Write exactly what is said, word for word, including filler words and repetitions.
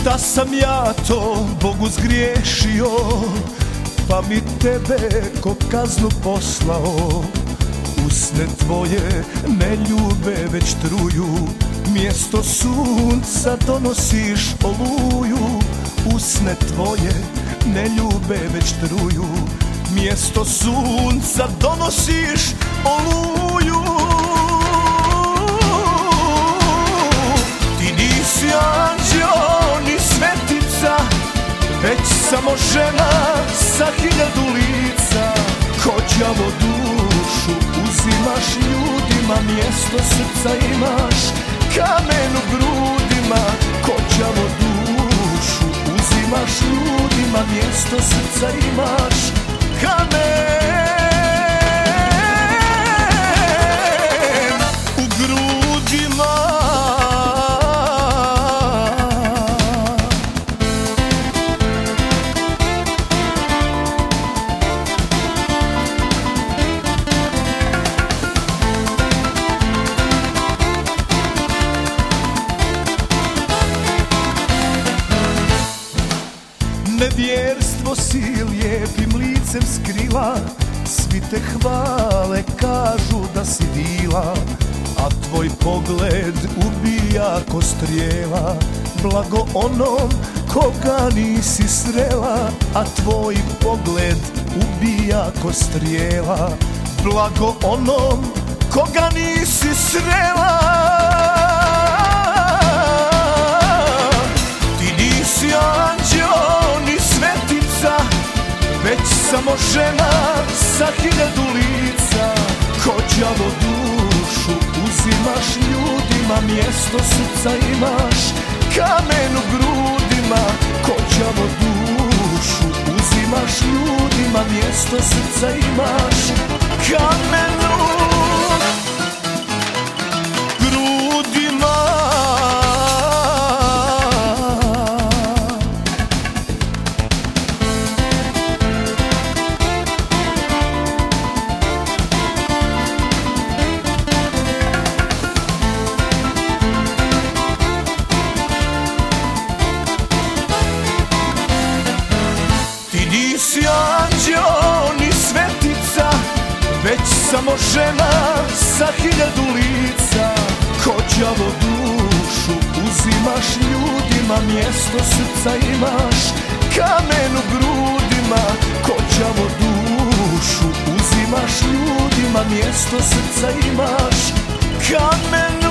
Da sam ja to Bogu zgriješio, pa mi tebe ko kaznu poslao. Usne tvoje ne ljube već truju, mjesto sunca donosiš oluju. Usne tvoje ne ljube već truju, mjesto sunca donosiš oluju. Ti nisi anđeo ni svetica, već samo žena sa hiljadu lica. Ko đavo dušu uzimaš ljudima, mjesto srca imaš, kamen u grudima. Ko đavo dušu uzimaš ljudima, mjesto srca imaš, kamen u grudima. Nevjerstvo si lijepim licem skrila, svi te hvale, kažu da si dila. A tvoj pogled ubija ko strijela, blago onom koga nisi srela. A tvoj pogled ubija ko strijela, blago onom koga nisi srela. Ti nisi anđeo ni svetica, već samo žena sa hiljadu lica. Ko đavo dušu uzimaš ljudima, mjesto srca imaš, kamen u grudima. Ko đavo dušu uzimaš ljudima, mjesto srca imaš, kamen u grudima. Nisi anđeo ni svetica, već samo žena sa hiljadu lica. Ko đavo dušu uzimaš ljudima, mjesto srca imaš, kamen u grudima. Ko đavo dušu uzimaš ljudima, mjesto srca imaš, kamen